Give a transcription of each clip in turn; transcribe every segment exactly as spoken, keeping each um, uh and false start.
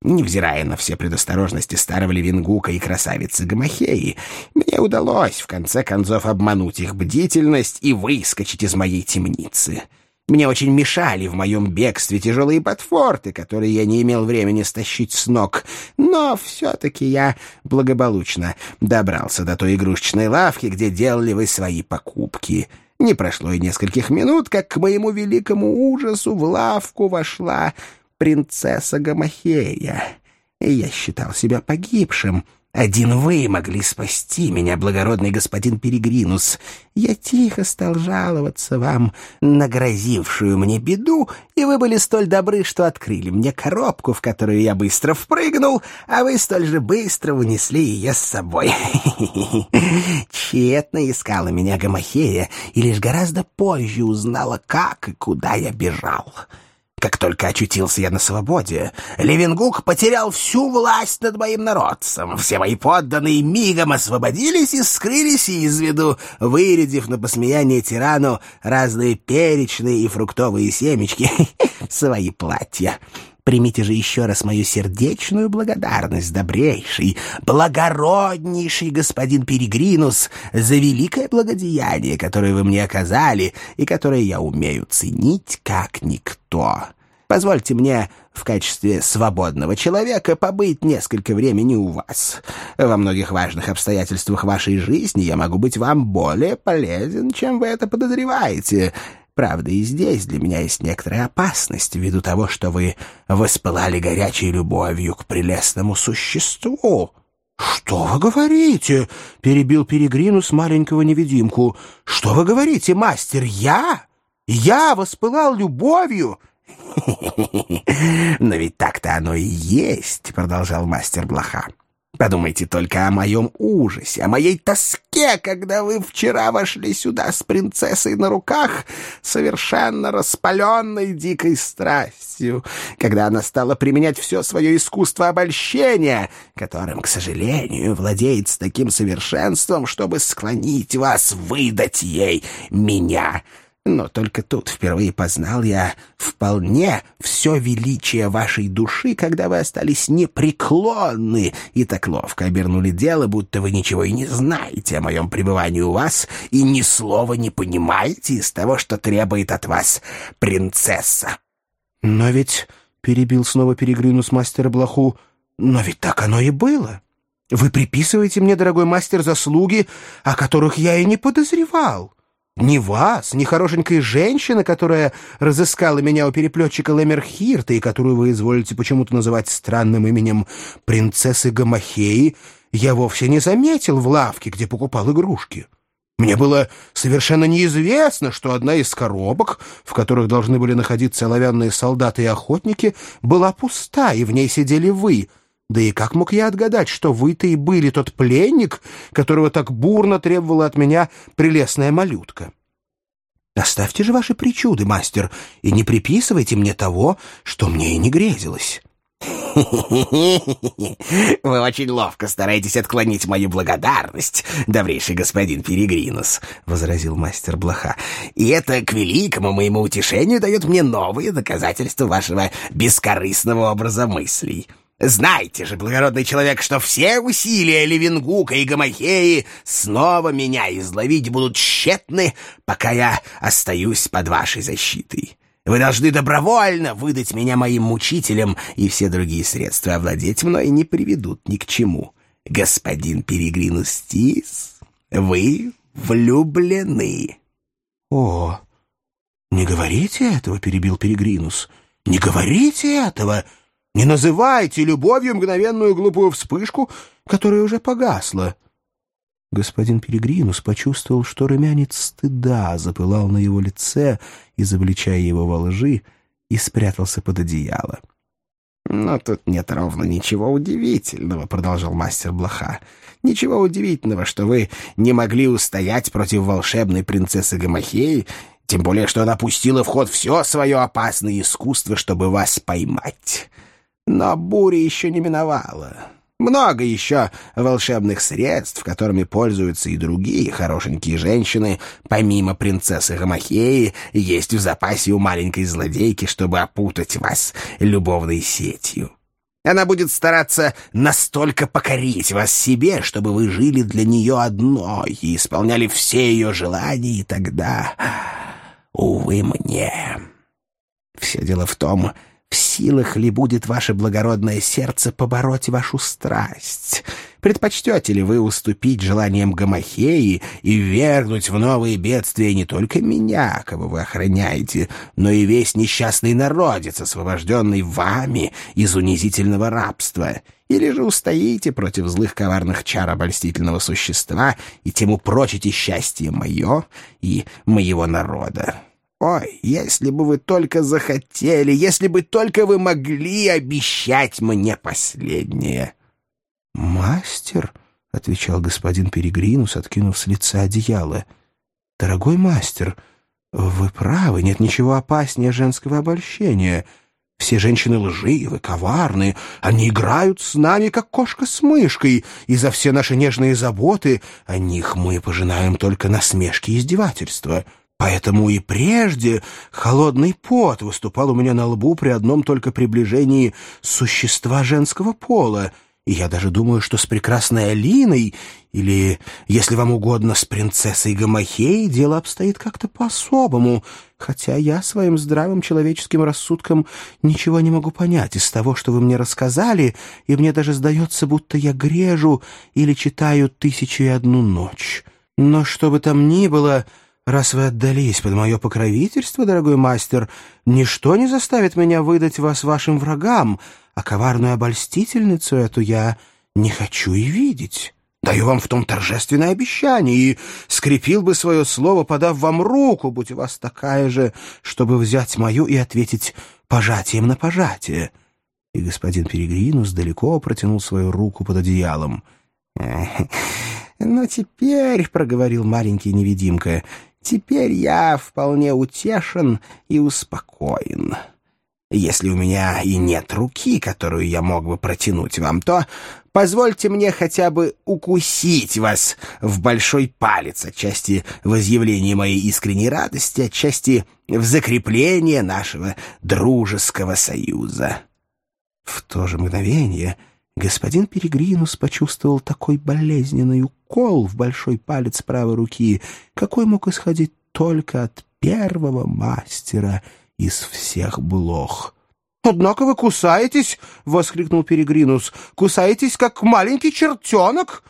Невзирая на все предосторожности старого Левенгука и красавицы Гамахеи, мне удалось, в конце концов, обмануть их бдительность и выскочить из моей темницы. Мне очень мешали в моем бегстве тяжелые ботфорты, которые я не имел времени стащить с ног, но все-таки я благополучно добрался до той игрушечной лавки, где делали вы свои покупки. Не прошло и нескольких минут, как к моему великому ужасу в лавку вошла принцесса Гамахея, и я считал себя погибшим. Один вы могли спасти меня, благородный господин Перегринус. Я тихо стал жаловаться вам на грозившую мне беду, и вы были столь добры, что открыли мне коробку, в которую я быстро впрыгнул, а вы столь же быстро унесли ее с собой. Тщетно искала меня Гамахея, и лишь гораздо позже узнала, как и куда я бежал. Как только очутился я на свободе, Левенгук потерял всю власть над моим народцем. Все мои подданные мигом освободились и скрылись из виду, вырядив на посмеяние тирану разные перечные и фруктовые семечки в свои платья. Примите же еще раз мою сердечную благодарность, добрейший, благороднейший господин Перегринус, за великое благодеяние, которое вы мне оказали и которое я умею ценить как никто. Позвольте мне в качестве свободного человека побыть несколько времени у вас. Во многих важных обстоятельствах вашей жизни я могу быть вам более полезен, чем вы это подозреваете. Правда, и здесь для меня есть некоторая опасность ввиду того, что вы воспылали горячей любовью к прелестному существу». «Что вы говорите?» — перебил Перегринус маленького невидимку. «Что вы говорите, мастер? Я? Я воспылал любовью?» «Но ведь так-то оно и есть», — продолжал мастер Блоха. «Подумайте только о моем ужасе, о моей тоске, когда вы вчера вошли сюда с принцессой на руках, совершенно распаленной дикой страстью, когда она стала применять все свое искусство обольщения, которым, к сожалению, владеет с таким совершенством, чтобы склонить вас выдать ей меня». Но только тут впервые познал я вполне все величие вашей души, когда вы остались непреклонны и так ловко обернули дело, будто вы ничего и не знаете о моем пребывании у вас и ни слова не понимаете из того, что требует от вас принцесса. «Но ведь...» — перебил снова Перегринус мастера Блоху. «Но ведь так оно и было. Вы приписываете мне, дорогой мастер, заслуги, о которых я и не подозревал. Ни вас, ни хорошенькой женщины, которая разыскала меня у переплетчика Лемерхирта и которую вы изволите почему-то называть странным именем принцессы Гамахеи, я вовсе не заметил в лавке, где покупал игрушки. Мне было совершенно неизвестно, что одна из коробок, в которых должны были находиться оловянные солдаты и охотники, была пуста, и в ней сидели вы. Да и как мог я отгадать, что вы-то и были тот пленник, которого так бурно требовала от меня прелестная малютка? Оставьте же ваши причуды, мастер, и не приписывайте мне того, что мне и не грезилось». «Вы очень ловко стараетесь отклонить мою благодарность, добрейший господин Перегринус», — возразил мастер Блоха. «И это к великому моему утешению дает мне новые доказательства вашего бескорыстного образа мыслей. Знайте же, благородный человек, что все усилия Левенгука и Гамахеи снова меня изловить будут тщетны, пока я остаюсь под вашей защитой. Вы должны добровольно выдать меня моим мучителям, и все другие средства овладеть мной не приведут ни к чему. Господин Перегринус Тис, вы влюблены». «О, не говорите этого», — перебил Перегринус. «Не говорите этого! Не называйте любовью мгновенную глупую вспышку, которая уже погасла». Господин Перегринус почувствовал, что румянец стыда запылал на его лице, изобличая его во лжи, и спрятался под одеяло. «Но тут нет ровно ничего удивительного», — продолжал мастер Блоха. «Ничего удивительного, что вы не могли устоять против волшебной принцессы Гамахеи, тем более, что она пустила в ход все свое опасное искусство, чтобы вас поймать. Но буря еще не миновала. Много еще волшебных средств, которыми пользуются и другие хорошенькие женщины, помимо принцессы Гамахеи, есть в запасе у маленькой злодейки, чтобы опутать вас любовной сетью. Она будет стараться настолько покорить вас себе, чтобы вы жили для нее одной и исполняли все ее желания, и тогда, увы мне. Все дело в том, в силах ли будет ваше благородное сердце побороть вашу страсть. Предпочтете ли вы уступить желаниям Гомохеи и ввергнуть в новые бедствия не только меня, кого вы охраняете, но и весь несчастный народец, освобожденный вами из унизительного рабства? Или же устоите против злых коварных чар обольстительного существа и тем упрочите счастье мое и моего народа? Ой, если бы вы только захотели, если бы только вы могли обещать мне последнее!» «Мастер», — отвечал господин Перегринус, откинув с лица одеяло, — «дорогой мастер, вы правы, нет ничего опаснее женского обольщения. Все женщины лживы, коварны, они играют с нами, как кошка с мышкой, и за все наши нежные заботы о них мы пожинаем только насмешки и издевательства». Поэтому и прежде холодный пот выступал у меня на лбу при одном только приближении существа женского пола, и я даже думаю, что с прекрасной Алиной, или, если вам угодно, с принцессой Гомохеей, дело обстоит как-то по-особому, хотя я своим здравым человеческим рассудком ничего не могу понять из того, что вы мне рассказали, и мне даже сдается, будто я грежу или читаю «Тысячу и одну ночь». Но что бы там ни было... Раз вы отдались под мое покровительство, дорогой мастер, ничто не заставит меня выдать вас вашим врагам, а коварную обольстительницу эту я не хочу и видеть. Даю вам в том торжественное обещание и скрепил бы свое слово, подав вам руку, будь у вас такая же, чтобы взять мою и ответить пожатием на пожатие». И господин Перегринус далеко протянул свою руку под одеялом. «Ну, теперь, — проговорил маленький невидимка, — теперь я вполне утешен и успокоен. Если у меня и нет руки, которую я мог бы протянуть вам, то позвольте мне хотя бы укусить вас в большой палец, отчасти в изъявлении моей искренней радости, отчасти в закрепление нашего дружеского союза». В то же мгновение господин Перегринус почувствовал такой болезненный укол в большой палец правой руки, какой мог исходить только от первого мастера из всех блох. «Однако вы кусаетесь!» — воскликнул Перегринус. «Кусаетесь, как маленький чертенок!»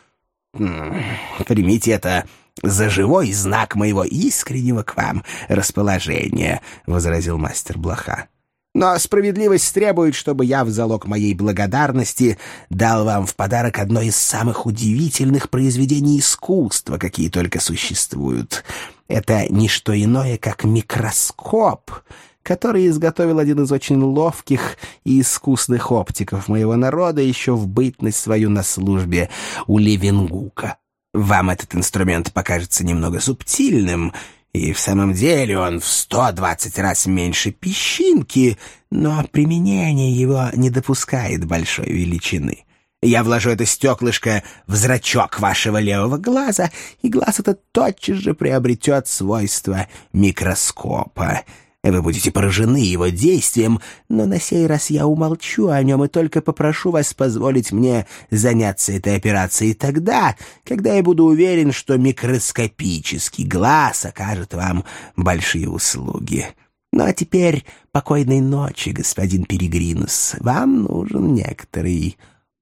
«Примите это за живой знак моего искреннего к вам расположения», — возразил мастер блоха. «Но справедливость требует, чтобы я в залог моей благодарности дал вам в подарок одно из самых удивительных произведений искусства, какие только существуют. Это не что иное, как микроскоп, который изготовил один из очень ловких и искусных оптиков моего народа еще в бытность свою на службе у Левенгука. Вам этот инструмент покажется немного субтильным, и в самом деле он в сто двадцать раз меньше песчинки, но применение его не допускает большой величины. Я вложу это стеклышко в зрачок вашего левого глаза, и глаз этот тотчас же приобретет свойства микроскопа. Вы будете поражены его действием, но на сей раз я умолчу о нем и только попрошу вас позволить мне заняться этой операцией тогда, когда я буду уверен, что микроскопический глаз окажет вам большие услуги. Ну а теперь покойной ночи, господин Перегринус. Вам нужен некоторый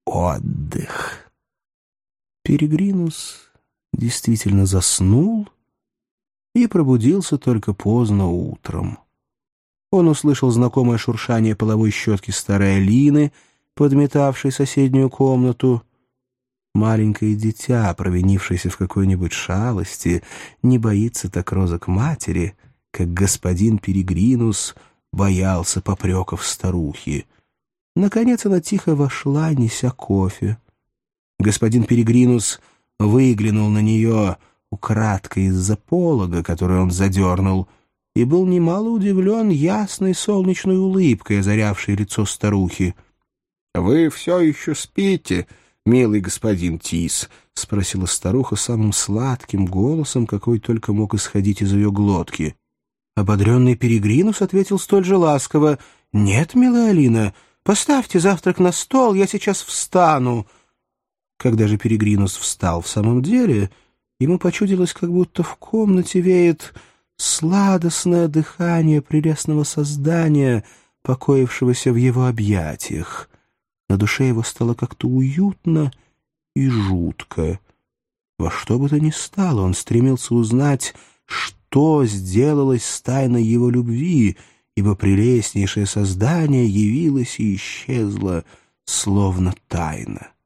отдых». Перегринус действительно заснул и пробудился только поздно утром. Он услышал знакомое шуршание половой щетки старой Алины, подметавшей соседнюю комнату. Маленькое дитя, провинившееся в какой-нибудь шалости, не боится так розок матери, как господин Перегринус боялся попреков старухи. Наконец она тихо вошла, неся кофе. Господин Перегринус выглянул на нее украдкой из-за полога, который он задернул, и был немало удивлен ясной солнечной улыбкой, озарявшей лицо старухи. — Вы все еще спите, милый господин Тис? — спросила старуха самым сладким голосом, какой только мог исходить из ее глотки. Ободренный Перегринус ответил столь же ласково: — Нет, милая Алина, Поставьте завтрак на стол, я сейчас встану». Когда же Перегринус встал в самом деле, ему почудилось, как будто в комнате веет сладостное дыхание прелестного создания, покоившегося в его объятиях. На душе его стало как-то уютно и жутко. Во что бы то ни стало, он стремился узнать, что сделалось с тайной его любви, ибо прелестнейшее создание явилось и исчезло, словно тайна.